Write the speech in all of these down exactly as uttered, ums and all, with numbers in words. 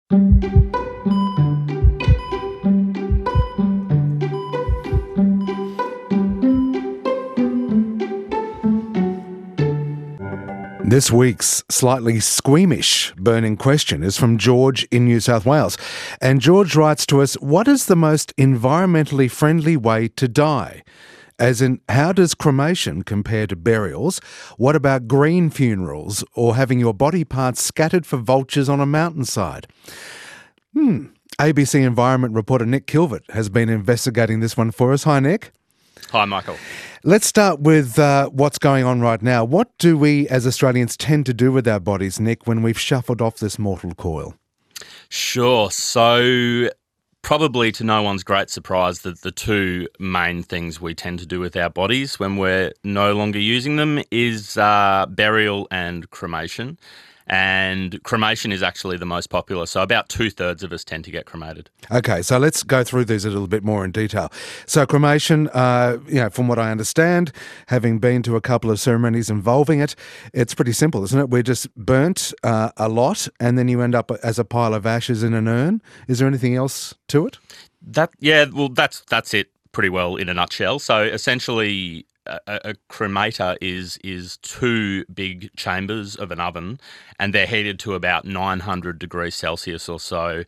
This week's slightly squeamish burning question is from George in New South Wales. And George writes to us, what is the most environmentally friendly way to die? As in, how does cremation compare to burials? What about green funerals or having your body parts scattered for vultures on a mountainside? Hmm. A B C Environment reporter Nick Kilvert has been investigating this one for us. Hi, Nick. Hi, Michael. Let's start with uh, what's going on right now. What do we as Australians tend to do with our bodies, Nick, when we've shuffled off this mortal coil? Sure. So probably to no one's great surprise that the two main things we tend to do with our bodies when we're no longer using them is uh, burial and cremation. And cremation is actually the most popular. So about two-thirds of us tend to get cremated. Okay, so let's go through these a little bit more in detail. So cremation, uh, you know, from what I understand, having been to a couple of ceremonies involving it, it's pretty simple, isn't it? We're just burnt uh, a lot and then you end up as a pile of ashes in an urn. Is there anything else to it? That yeah, well, that's that's it pretty well in a nutshell. So essentially, A, a cremator is is two big chambers of an oven, and they're heated to about nine hundred degrees Celsius or so.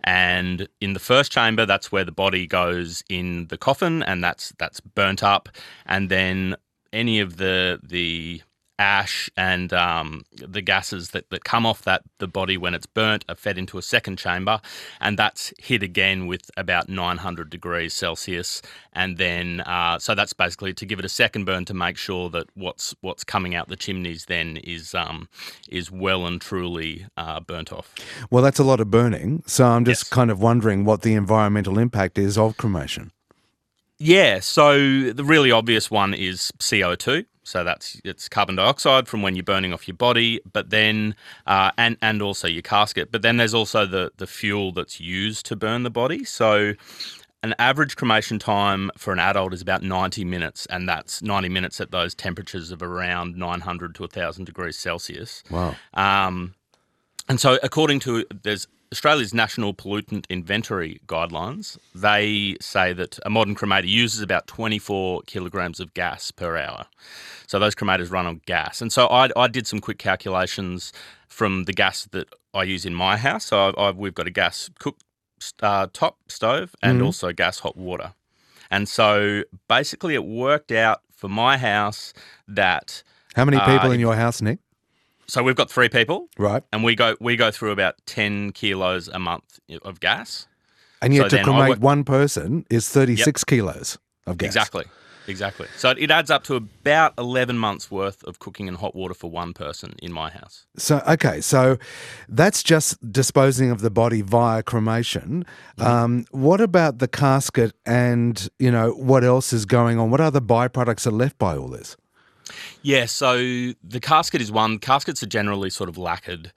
And in the first chamber, that's where the body goes in the coffin, and that's that's burnt up. And then any of the the ash and um, the gases that, that come off that the body when it's burnt are fed into a second chamber, and that's hit again with about nine hundred degrees Celsius. And then, uh, so that's basically to give it a second burn to make sure that what's what's coming out the chimneys then is um, is well and truly uh, burnt off. Well, that's a lot of burning. So I'm just Yes. kind of wondering what the environmental impact is of cremation. Yeah, so the really obvious one is C O two. So that's it's carbon dioxide from when you're burning off your body, but then uh, and and also your casket. But then there's also the the fuel that's used to burn the body. So an average cremation time for an adult is about ninety minutes, and that's ninety minutes at those temperatures of around nine hundred to one thousand degrees Celsius. Wow. Um, and so according to there's Australia's National Pollutant Inventory Guidelines, they say that a modern cremator uses about twenty-four kilograms of gas per hour. So those cremators run on gas. And so I, I did some quick calculations from the gas that I use in my house. So I, I, we've got a gas cook uh, top stove and Mhm. also gas hot water. And so basically it worked out for my house that... How many people uh, in your house, Nick? So we've got three people. Right. And we go we go through about ten kilos a month of gas. And yet So to then I cremate work- one person is thirty-six kilos of gas. Exactly. Exactly. So it adds up to about eleven months worth of cooking in hot water for one person in my house. So, okay, so that's just disposing of the body via cremation. Mm-hmm. Um, what about the casket and, you know, what else is going on? What other byproducts are left by all this? Yeah, so the casket is one. Caskets are generally sort of lacquered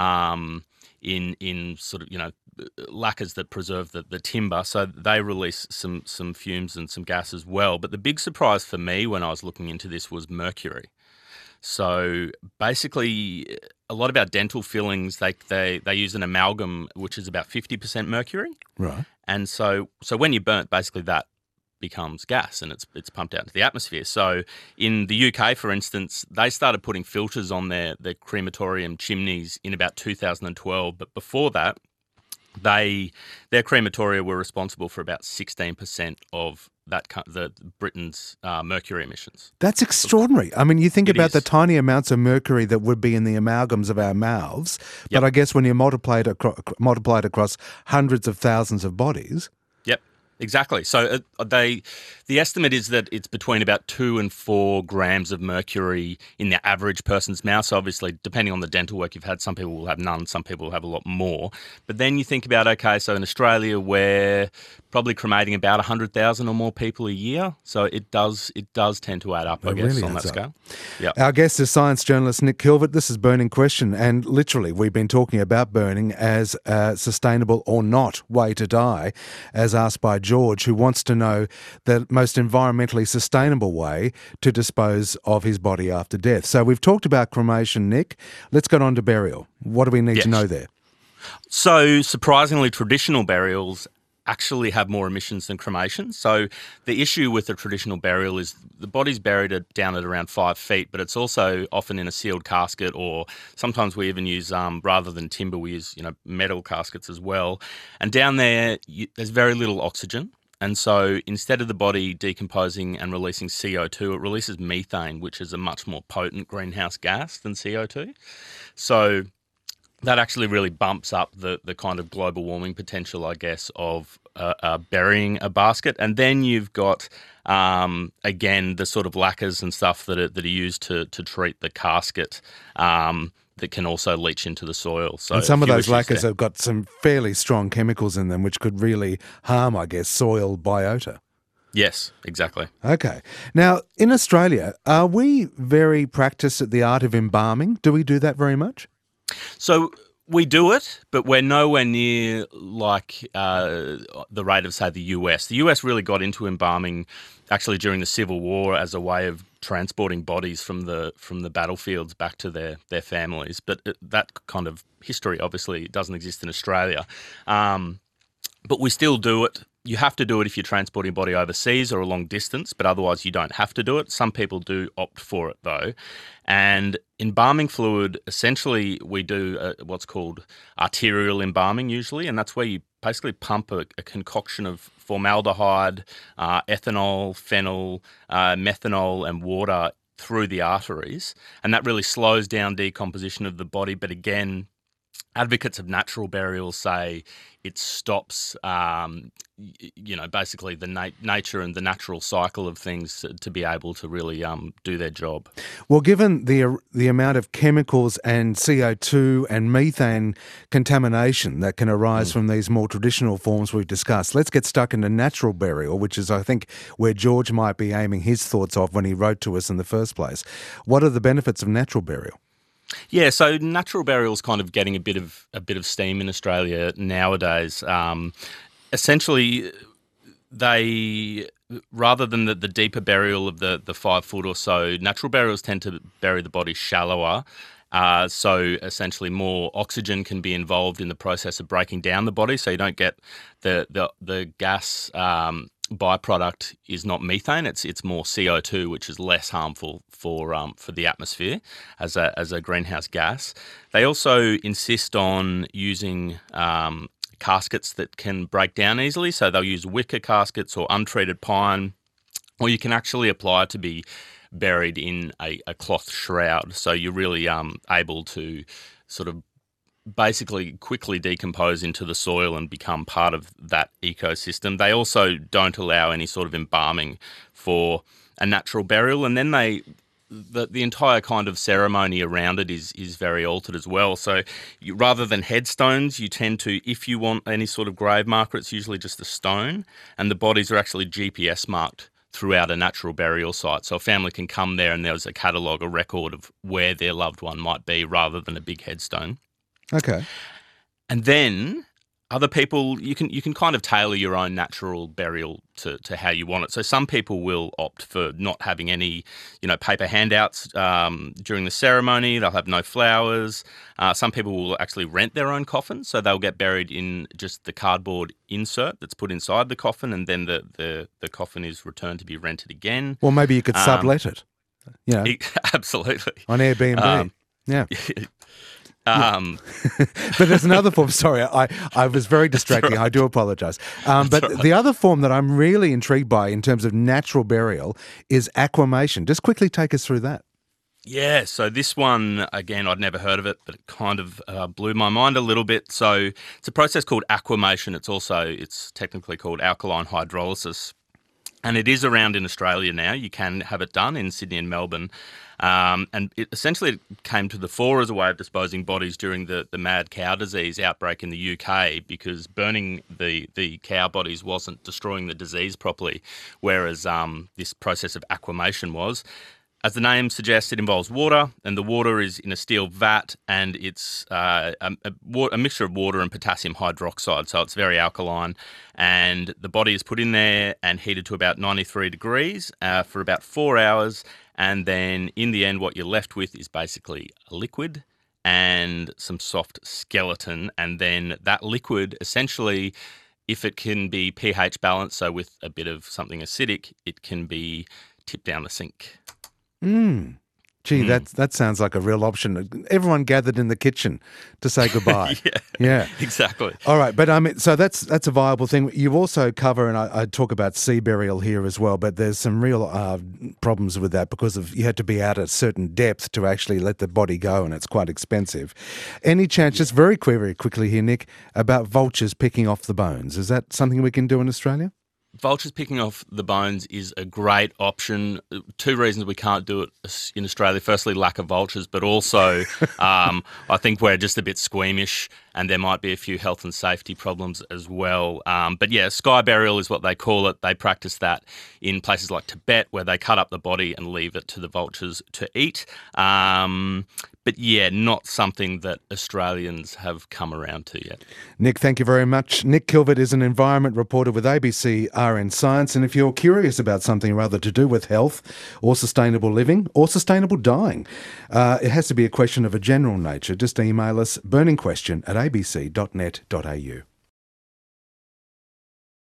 um, in in sort of, you know, lacquers that preserve the, the timber, so they release some some fumes and some gas as well. But the big surprise for me when I was looking into this was mercury. So basically, a lot of our dental fillings, they they they use an amalgam which is about fifty percent mercury, Right. and so so when you're burnt, basically that becomes gas and it's it's pumped out into the atmosphere. So in the U K, for instance, they started putting filters on their their crematorium chimneys in about two thousand twelve, but before that, they their crematoria were responsible for about sixteen percent of that co- the Britain's uh, mercury emissions. That's extraordinary. I mean, you think It about the is. tiny amounts of mercury that would be in the amalgams of our mouths, Yep. but I guess when you multiply it, acro- multiply it across hundreds of thousands of bodies... Yep. Exactly. So uh, they, the estimate is that it's between about two and four grams of mercury in the average person's mouth. So obviously, depending on the dental work you've had, some people will have none, some people will have a lot more. But then you think about, okay, so in Australia, we're probably cremating about one hundred thousand or more people a year. So it does it does tend to add up, I It guess, really on that adds up. scale. Yep. Our guest is science journalist Nick Kilvert. This is Burning Question, and literally we've been talking about burning as a sustainable or not way to die, as asked by George, who wants to know the most environmentally sustainable way to dispose of his body after death. So we've talked about cremation, Nick. Let's get on to burial. What do we need Yes. to know there? So surprisingly, traditional burials actually have more emissions than cremation. So the issue with a traditional burial is the body's buried at, down at around five feet, but it's also often in a sealed casket, or sometimes we even use, um, rather than timber, we use you know metal caskets as well. And down there, you, there's very little oxygen. And so instead of the body decomposing and releasing C O two, it releases methane, which is a much more potent greenhouse gas than C O two. So that actually really bumps up the, the kind of global warming potential, I guess, of uh, uh, burying a basket. And then you've got, um, again, the sort of lacquers and stuff that are, that are used to, to treat the casket um, that can also leach into the soil. So and some of those lacquers there. have got some fairly strong chemicals in them which could really harm, I guess, soil biota. Yes, exactly. Okay. Now, in Australia, are we very practiced at the art of embalming? Do we do that very much? So we do it, but we're nowhere near like uh, the rate of, say, the U S. The U S really got into embalming actually during the Civil War as a way of transporting bodies from the from the battlefields back to their, their families. But it, that kind of history obviously doesn't exist in Australia. Um, but we still do it. You have to do it if you're transporting a body overseas or a long distance, but otherwise you don't have to do it. Some people do opt for it though. And embalming fluid, essentially we do uh, what's called arterial embalming usually, and that's where you basically pump a, a concoction of formaldehyde, uh, ethanol, phenol, uh, methanol and water through the arteries. And that really slows down decomposition of the body. But again, advocates of natural burials say it stops, um, you know, basically the na- nature and the natural cycle of things to be able to really um, do their job. Well, given the the amount of chemicals and C O two and methane contamination that can arise mm. from these more traditional forms we've discussed, let's get stuck into natural burial, which is, I think, where George might be aiming his thoughts off when he wrote to us in the first place. What are the benefits of natural burial? Yeah, so natural burial is kind of getting a bit of a bit of steam in Australia nowadays. Um, essentially, they rather than the, the deeper burial of the the five foot or so, natural burials tend to bury the body shallower. Uh, so essentially, more oxygen can be involved in the process of breaking down the body, so you don't get the the the gas. Um, byproduct is not methane; it's it's more C O two, which is less harmful for um, for the atmosphere as a as a greenhouse gas. They also insist on using um, caskets that can break down easily, so they'll use wicker caskets or untreated pine, or you can actually apply to be buried in a, a cloth shroud. So you're really um, able to sort of basically quickly decompose into the soil and become part of that ecosystem. They also don't allow any sort of embalming for a natural burial, and then they the the entire kind of ceremony around it is is very altered as well. So you, rather than headstones, you tend to, if you want any sort of grave marker, it's usually just a stone, and the bodies are actually G P S marked throughout a natural burial site. So a family can come there and there's a catalogue, a record of where their loved one might be, rather than a big headstone. Okay. And then other people, you can you can kind of tailor your own natural burial to, to how you want it. So some people will opt for not having any, you know, paper handouts um, during the ceremony. They'll have no flowers. Uh, some people will actually rent their own coffin, so they'll get buried in just the cardboard insert that's put inside the coffin, and then the the, the coffin is returned to be rented again. Well, maybe you could um, sublet it. You know, absolutely on Airbnb. Um, yeah. Um, but there's another form. Sorry, I, I was very distracting. Right. I do apologise. Um, but right. The other form that I'm really intrigued by in terms of natural burial is aquamation. Just quickly take us through that. Yeah, so this one, again, I'd never heard of it, but it kind of uh, blew my mind a little bit. So it's a process called aquamation. It's also, it's technically called alkaline hydrolysis. And it is around in Australia now. You can have it done in Sydney and Melbourne. Um, and it essentially came to the fore as a way of disposing bodies during the, the mad cow disease outbreak in the U K, because burning the, the cow bodies wasn't destroying the disease properly, whereas um, this process of aquamation was. As the name suggests, it involves water, and the water is in a steel vat, and it's uh, a, a, a mixture of water and potassium hydroxide, so it's very alkaline. And the body is put in there and heated to about ninety-three degrees uh, for about four hours, and then in the end, what you're left with is basically a liquid, and some soft skeleton. And then that liquid, essentially, if it can be pH balanced, so with a bit of something acidic, it can be tipped down the sink. Mm. Gee, Mm. that that sounds like a real option. Everyone gathered in the kitchen to say goodbye. Yeah, Yeah. exactly. All right, but I mean, so that's that's a viable thing. You also cover, and I, I talk about sea burial here as well, but there's some real uh, problems with that because of you had to be out at a certain depth to actually let the body go, and it's quite expensive. Any chance, just very, quick- very quickly here, Nick, about vultures picking off the bones? Is that something we can do in Australia? Vultures picking off the bones is a great option. Two reasons we can't do it in Australia. Firstly, lack of vultures, but also um, I think we're just a bit squeamish and there might be a few health and safety problems as well. Um, but yeah, sky burial is what they call it. They practice that in places like Tibet where they cut up the body and leave it to the vultures to eat. Um, But yeah, not something that Australians have come around to yet. Nick, thank you very much. Nick Kilvert is an environment reporter with A B C R N Science. And if you're curious about something or other to do with health or sustainable living or sustainable dying, uh, it has to be a question of a general nature. Just email us burningquestion at a b c dot net dot a u.